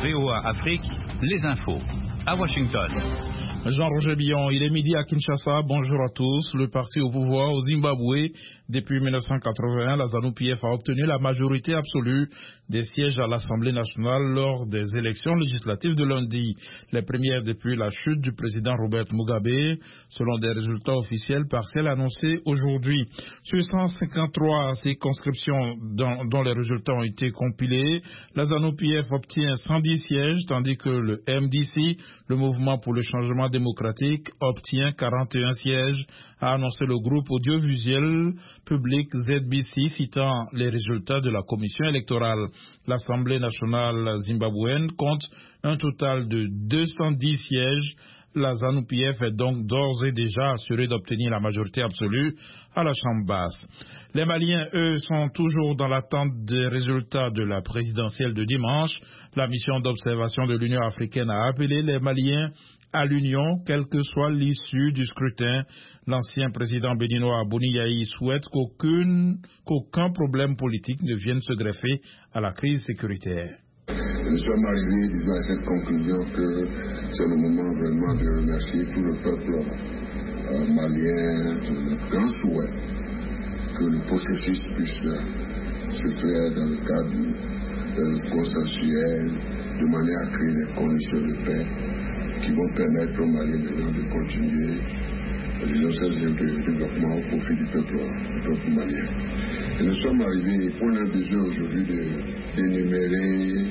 VOA Afrique, les infos. À Washington. Jean-Roger Billon, il est midi à Kinshasa. Bonjour à tous. Le parti au pouvoir au Zimbabwe, depuis 1981, la ZANU-PF a obtenu la majorité absolue des sièges à l'Assemblée nationale lors des élections législatives de lundi. Les premières depuis la chute du président Robert Mugabe, selon des résultats officiels partiels annoncés aujourd'hui. Sur 153 circonscriptions dont les résultats ont été compilés, la ZANU-PF obtient 110 sièges, tandis que le MDC, le Mouvement pour le changement démocratique, obtient 41 sièges, a annoncé le groupe audiovisuel public ZBC, citant les résultats de la commission électorale. L'Assemblée nationale zimbabwéenne compte un total de 210 sièges. La ZANU-PF est donc d'ores et déjà assurée d'obtenir la majorité absolue à la Chambre basse. Les Maliens, eux, sont toujours dans l'attente des résultats de la présidentielle de dimanche. La mission d'observation de l'Union africaine a appelé les Maliens à l'Union, quelle que soit l'issue du scrutin. L'ancien président béninois Boni Yayi souhaite qu'aucun problème politique ne vienne se greffer à la crise sécuritaire. Nous sommes arrivés, disons, à cette conclusion que c'est le moment vraiment de remercier tout le peuple malien, de grand souhait que le processus puisse se faire dans le cadre consensuel, de manière à créer des conditions de paix qui vont permettre aux Maliens de continuer les essais de développement au profit du peuple malien. Et nous sommes arrivés, on a besoin aujourd'hui d'énumérer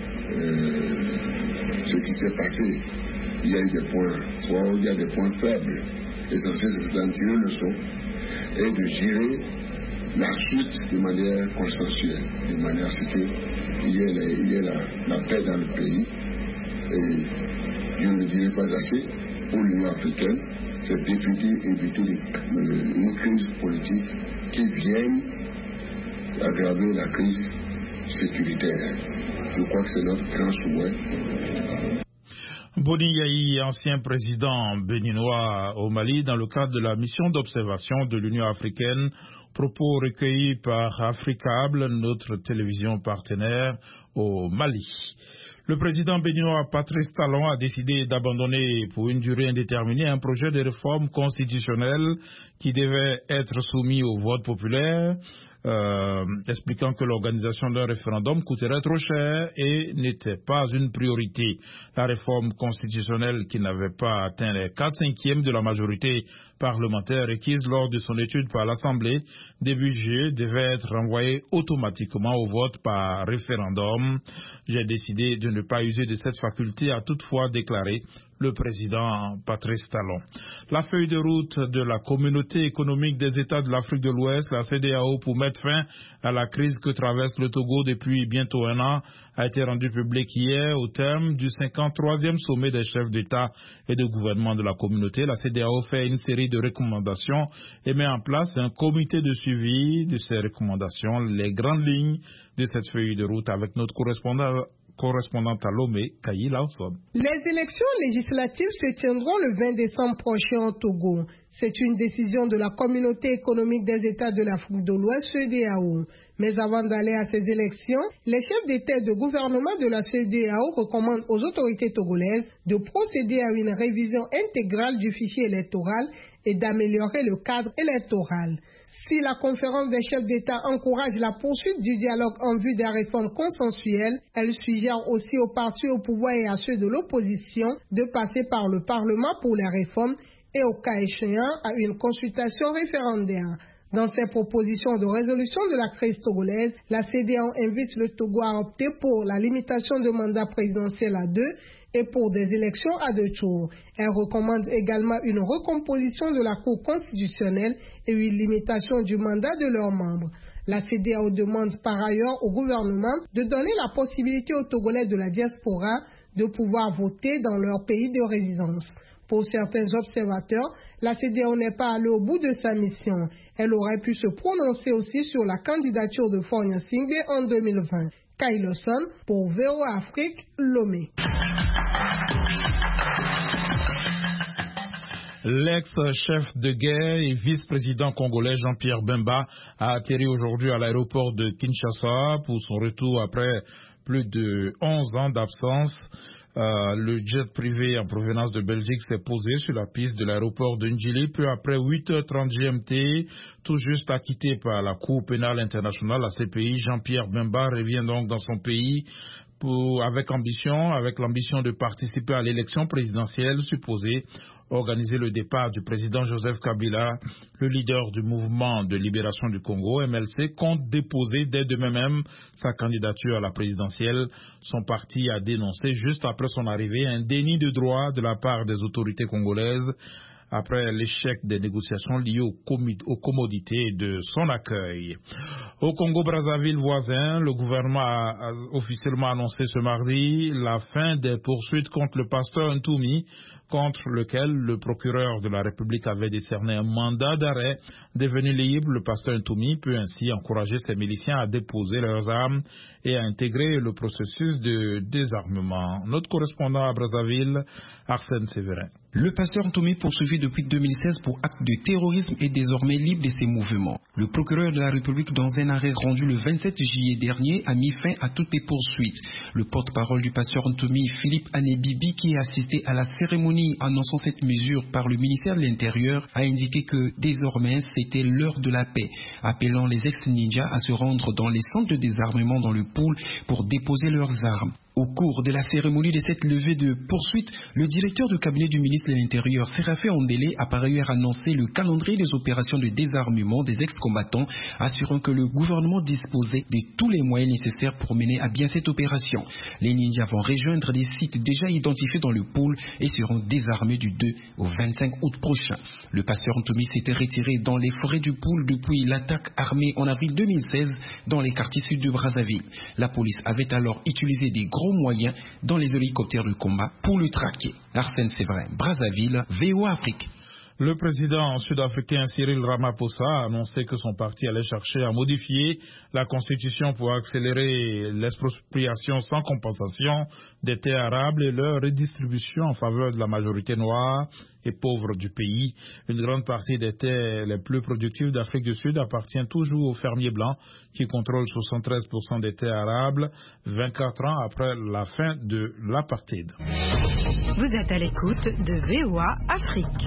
ce qui s'est passé. Il y a eu des points forts, il y a des points faibles. L'essentiel, c'est d'en tirer le leçon et de gérer la suite de manière consensuelle, de manière à ce qu'il y ait la paix dans le pays. Et je ne le dirai pas assez, pour l'Union africaine, c'est d'éviter une crise politique qui vienne aggraver la crise sécuritaire. Je crois que c'est notre grand souhait. Boni Yayi, ancien président béninois au Mali, dans le cadre de la mission d'observation de l'Union africaine, propos recueillis par Africable, notre télévision partenaire au Mali. Le président béninois Patrice Talon a décidé d'abandonner pour une durée indéterminée un projet de réforme constitutionnelle qui devait être soumis au vote populaire, expliquant que l'organisation d'un référendum coûterait trop cher et n'était pas une priorité. La réforme constitutionnelle, qui n'avait pas atteint les 4/5 de la majorité parlementaire requise lors de son étude par l'Assemblée début juillet, devait être renvoyée automatiquement au vote par référendum. J'ai décidé de ne pas user de cette faculté, a toutefois déclaré le président Patrice Talon. La feuille de route de la Communauté économique des États de l'Afrique de l'Ouest, la CEDEAO, pour mettre fin à la crise que traverse le Togo depuis bientôt un an, a été rendue publique hier au terme du 53e sommet des chefs d'État et de gouvernement de la communauté. La CEDEAO fait une série de recommandations et met en place un comité de suivi de ces recommandations, les grandes lignes de cette feuille de route avec notre correspondante à Lomé, Kayi Lawson. Les élections législatives se tiendront le 20 décembre prochain au Togo. C'est une décision de la Communauté économique des États de l'Afrique de l'Ouest, CEDEAO. Mais avant d'aller à ces élections, les chefs d'État et de gouvernement de la CEDEAO recommandent aux autorités togolaises de procéder à une révision intégrale du fichier électoral et d'améliorer le cadre électoral. Si la conférence des chefs d'État encourage la poursuite du dialogue en vue des réformes consensuelles, elle suggère aussi aux partis au pouvoir et à ceux de l'opposition de passer par le Parlement pour les réformes et au cas échéant à une consultation référendaire. Dans ses propositions de résolution de la crise togolaise, la CEDEAO invite le Togo à opter pour la limitation de mandat présidentiel à 2 et pour des élections à 2 tours. Elle recommande également une recomposition de la Cour constitutionnelle et une limitation du mandat de leurs membres. La CEDEAO demande par ailleurs au gouvernement de donner la possibilité aux Togolais de la diaspora de pouvoir voter dans leur pays de résidence. Pour certains observateurs, la CEDEAO n'est pas allée au bout de sa mission. Elle aurait pu se prononcer aussi sur la candidature de Faure Gnassingbé en 2020. Kayi Lawson pour VOA Afrique, Lomé. L'ex-chef de guerre et vice-président congolais Jean-Pierre Bemba a atterri aujourd'hui à l'aéroport de Kinshasa pour son retour après plus de 11 ans d'absence, le jet privé en provenance de Belgique s'est posé sur la piste de l'aéroport de Ndjili peu après 8h30 GMT, tout juste acquitté par la Cour pénale internationale, la CPI. Jean-Pierre Bemba revient donc dans son pays avec l'ambition de participer à l'élection présidentielle supposée organiser le départ du président Joseph Kabila. Le leader du mouvement de libération du Congo, MLC, compte déposer dès demain même sa candidature à la présidentielle. Son parti a dénoncé juste après son arrivée un déni de droit de la part des autorités congolaises après l'échec des négociations liées aux commodités de son accueil. Au Congo-Brazzaville voisin, le gouvernement a officiellement annoncé ce mardi la fin des poursuites contre le pasteur Ntoumi, contre lequel le procureur de la République avait décerné un mandat d'arrêt. Devenu libre, le pasteur Ntoumi peut ainsi encourager ses miliciens à déposer leurs armes et à intégrer le processus de désarmement. Notre correspondant à Brazzaville, Arsène Séverin. Le pasteur Ntoumi, poursuivi depuis 2016 pour acte de terrorisme, est désormais libre de ses mouvements. Le procureur de la République, dans un arrêt rendu le 27 juillet dernier, a mis fin à toutes les poursuites. Le porte-parole du pasteur Ntoumi, Philippe Anebibi, qui a assisté à la cérémonie annonçant cette mesure par le ministère de l'Intérieur, a indiqué que désormais c'était l'heure de la paix, appelant les ex-ninjas à se rendre dans les centres de désarmement dans le pool pour déposer leurs armes. Au cours de la cérémonie de cette levée de poursuite, le directeur de cabinet du ministre de l'Intérieur, Séraphin Ondélé, a par ailleurs annoncé le calendrier des opérations de désarmement des ex-combattants, assurant que le gouvernement disposait de tous les moyens nécessaires pour mener à bien cette opération. Les ninjas vont rejoindre des sites déjà identifiés dans le pôle et seront désarmés du 2 au 25 août prochain. Le pasteur Ntoumi s'était retiré dans les forêts du pôle depuis l'attaque armée en avril 2016 dans les quartiers sud de Brazzaville. La police avait alors utilisé des gros moyens dans les hélicoptères de combat pour le traquer. Arsène Séverin, Brazzaville, VOA Afrique. Le président sud-africain Cyril Ramaphosa a annoncé que son parti allait chercher à modifier la constitution pour accélérer l'expropriation sans compensation des terres arables et leur redistribution en faveur de la majorité noire et pauvre du pays. Une grande partie des terres les plus productives d'Afrique du Sud appartient toujours aux fermiers blancs qui contrôlent 73% des terres arables 24 ans après la fin de l'apartheid. Vous êtes à l'écoute de VOA Afrique.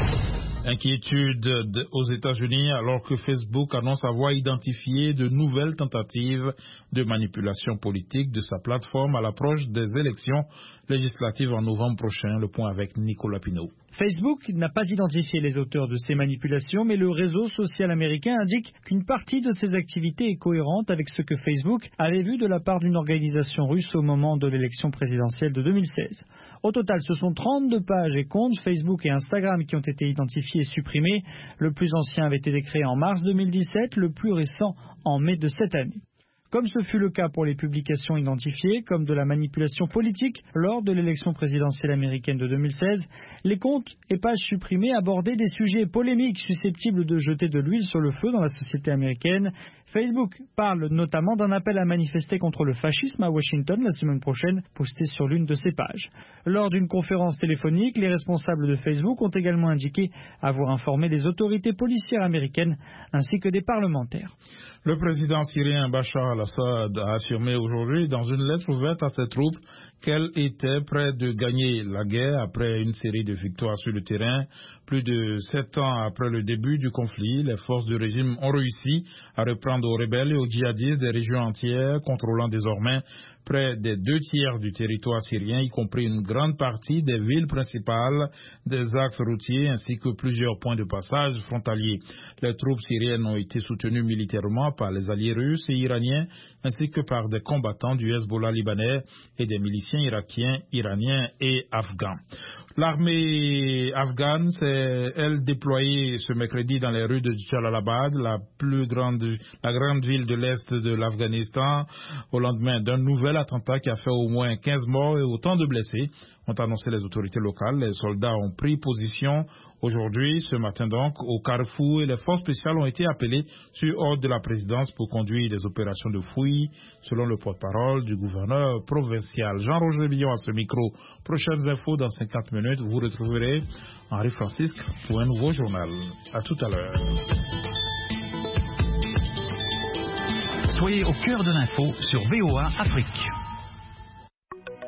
Inquiétude aux États-Unis alors que Facebook annonce avoir identifié de nouvelles tentatives de manipulation politique de sa plateforme à l'approche des élections législatives en novembre prochain. Le point avec Nicolas Pinault. Facebook n'a pas identifié les auteurs de ces manipulations, mais le réseau social américain indique qu'une partie de ces activités est cohérente avec ce que Facebook avait vu de la part d'une organisation russe au moment de l'élection présidentielle de 2016. Au total, ce sont 32 pages et comptes Facebook et Instagram qui ont été identifiés et supprimés. Le plus ancien avait été créé en mars 2017, le plus récent en mai de cette année. Comme ce fut le cas pour les publications identifiées comme de la manipulation politique lors de l'élection présidentielle américaine de 2016, les comptes et pages supprimées abordaient des sujets polémiques susceptibles de jeter de l'huile sur le feu dans la société américaine. Facebook parle notamment d'un appel à manifester contre le fascisme à Washington la semaine prochaine, posté sur l'une de ses pages. Lors d'une conférence téléphonique, les responsables de Facebook ont également indiqué avoir informé les autorités policières américaines ainsi que des parlementaires. Le président syrien Bachar al-Assad a affirmé aujourd'hui dans une lettre ouverte à ses troupes qu'elle était prête de gagner la guerre après une série de victoires sur le terrain. Plus de 7 ans après le début du conflit, les forces du régime ont réussi à reprendre aux rebelles et aux djihadistes des régions entières, contrôlant désormais près des 2/3 du territoire syrien, y compris une grande partie des villes principales, des axes routiers ainsi que plusieurs points de passage frontaliers. Les troupes syriennes ont été soutenues militairement par les alliés russes et iraniens ainsi que par des combattants du Hezbollah libanais et des miliciens irakiens, iraniens et afghans. L'armée afghane s'est, elle, déployée ce mercredi dans les rues de Jalalabad, la grande ville de l'Est de l'Afghanistan, au lendemain d'un nouvel attentat qui a fait au moins 15 morts et autant de blessés, ont annoncé les autorités locales. Les soldats ont pris position aujourd'hui, ce matin donc, au Carrefour, et les forces spéciales ont été appelées sur ordre de la présidence pour conduire des opérations de fouilles, selon le porte-parole du gouverneur provincial. Jean-Roger Billon à ce micro. Prochaines infos dans 50 minutes. Vous retrouverez Henri Francisque pour un nouveau journal. À tout à l'heure. Soyez au cœur de l'info sur VOA Afrique.